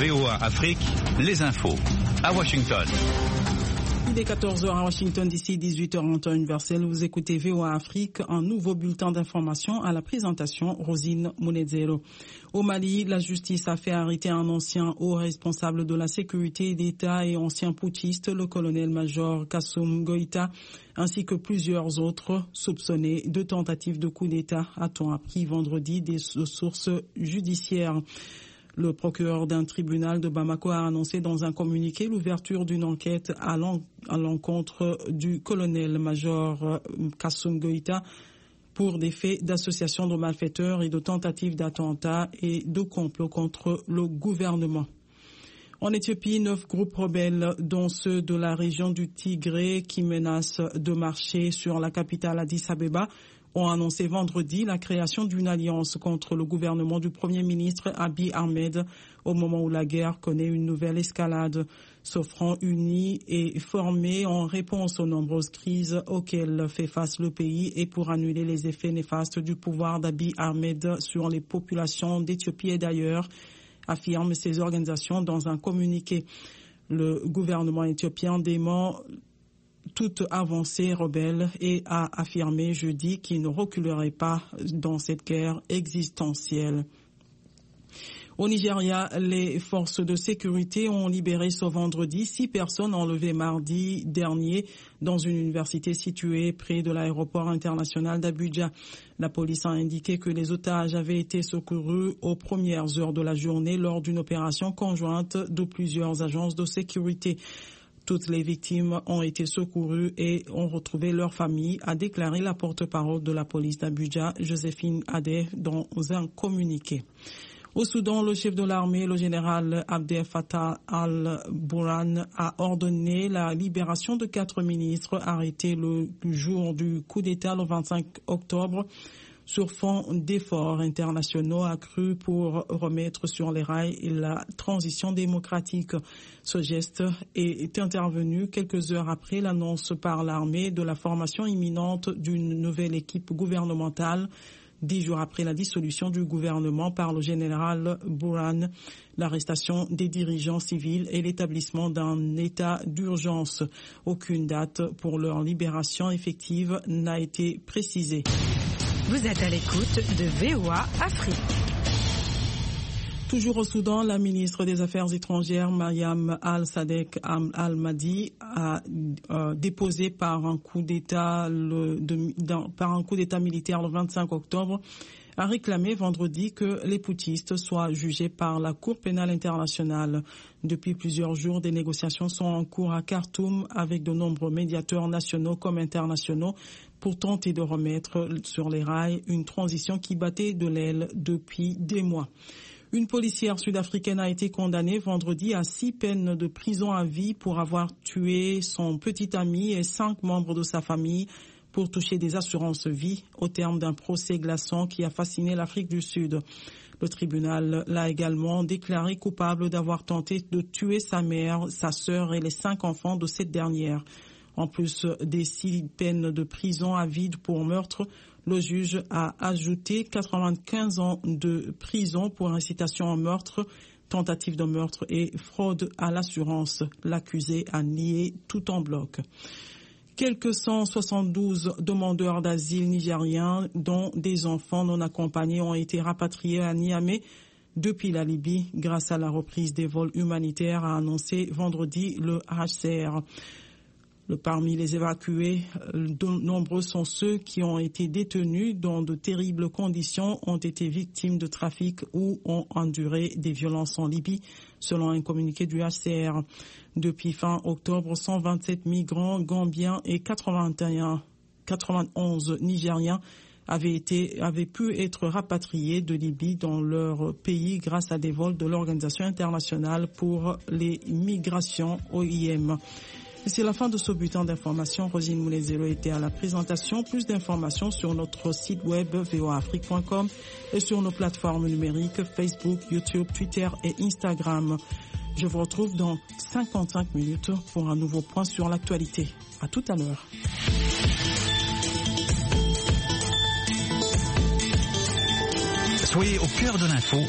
VOA Afrique, les infos. À Washington. Il est 14h à Washington, d'ici 18h en temps universel. Vous écoutez VOA Afrique, un nouveau bulletin d'information à la présentation Rosine Munezero. Au Mali, la justice a fait arrêter un ancien haut responsable de la sécurité d'État et ancien putschiste, le colonel-major Kassoum Goïta, ainsi que plusieurs autres soupçonnés de tentatives de coup d'État, a-t-on appris vendredi des sources judiciaires. Le procureur d'un tribunal de Bamako a annoncé dans un communiqué l'ouverture d'une enquête à l'encontre du colonel-major Kassoum Goïta pour des faits d'association de malfaiteurs et de tentatives d'attentat et de complot contre le gouvernement. En Éthiopie, 9 groupes rebelles, dont ceux de la région du Tigré qui menacent de marcher sur la capitale Addis Abeba, ont annoncé vendredi la création d'une alliance contre le gouvernement du Premier ministre Abiy Ahmed au moment où la guerre connaît une nouvelle escalade. Ce front uni est formé en réponse aux nombreuses crises auxquelles fait face le pays et pour annuler les effets néfastes du pouvoir d'Abiy Ahmed sur les populations d'Éthiopie et d'ailleurs, affirment ces organisations dans un communiqué. Le gouvernement éthiopien dément toute avancée rebelle et a affirmé jeudi qu'il ne reculerait pas dans cette guerre existentielle. Au Nigeria, les forces de sécurité ont libéré ce vendredi 6 personnes enlevées mardi dernier dans une université située près de l'aéroport international d'Abuja. La police a indiqué que les otages avaient été secourus aux premières heures de la journée lors d'une opération conjointe de plusieurs agences de sécurité. Toutes les victimes ont été secourues et ont retrouvé leur famille, a déclaré la porte-parole de la police d'Abuja, Joséphine Adé, dans un communiqué. Au Soudan, le chef de l'armée, le général Abdel Fattah al-Burhan, a ordonné la libération de 4 ministres arrêtés le jour du coup d'État le 25 octobre. Sur fond d'efforts internationaux accrus pour remettre sur les rails la transition démocratique. Ce geste est intervenu quelques heures après l'annonce par l'armée de la formation imminente d'une nouvelle équipe gouvernementale, 10 jours après la dissolution du gouvernement par le général Burhan, l'arrestation des dirigeants civils et l'établissement d'un état d'urgence. Aucune date pour leur libération effective n'a été précisée. Vous êtes à l'écoute de VOA Afrique. Toujours au Soudan, la ministre des Affaires étrangères, Mariam Al-Sadek Al-Mahdi, a déposé par un coup d'État militaire le 25 octobre, a réclamé vendredi que les putschistes soient jugés par la Cour pénale internationale. Depuis plusieurs jours, des négociations sont en cours à Khartoum avec de nombreux médiateurs nationaux comme internationaux pour tenter de remettre sur les rails une transition qui battait de l'aile depuis des mois. Une policière sud-africaine a été condamnée vendredi à 6 peines de prison à vie pour avoir tué son petit ami et 5 membres de sa famille pour toucher des assurances vie au terme d'un procès glaçant qui a fasciné l'Afrique du Sud. Le tribunal l'a également déclaré coupable d'avoir tenté de tuer sa mère, sa sœur et les 5 enfants de cette dernière. En plus des 6 peines de prison à vie pour meurtre, le juge a ajouté 95 ans de prison pour incitation au meurtre, tentative de meurtre et fraude à l'assurance. L'accusé a nié tout en bloc. Quelques 172 demandeurs d'asile nigériens, dont des enfants non accompagnés, ont été rapatriés à Niamey depuis la Libye grâce à la reprise des vols humanitaires, a annoncé vendredi le HCR. Parmi les évacués, nombreux sont ceux qui ont été détenus dans de terribles conditions, ont été victimes de trafic ou ont enduré des violences en Libye, selon un communiqué du HCR. Depuis fin octobre, 127 migrants gambiens et 91 Nigériens avaient pu être rapatriés de Libye dans leur pays grâce à des vols de l'Organisation internationale pour les migrations OIM. C'est la fin de ce bulletin d'information. Rosine Moulezelo était à la présentation. Plus d'informations sur notre site web voaafrique.com et sur nos plateformes numériques Facebook, YouTube, Twitter et Instagram. Je vous retrouve dans 55 minutes pour un nouveau point sur l'actualité. À tout à l'heure. Soyez au cœur de l'info